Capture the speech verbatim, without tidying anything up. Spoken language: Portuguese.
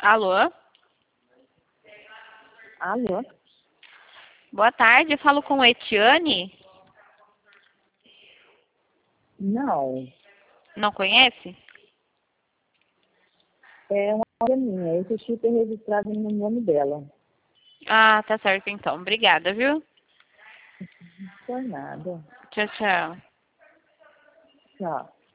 Alô? Alô? Boa tarde, eu falo com a Etiane? Não, Não conhece? é uma amiga minha. Esse chip é registrado no nome dela. Ah, tá certo então. Obrigada, viu? Não foi nada. Tchau, tchau. Tchau.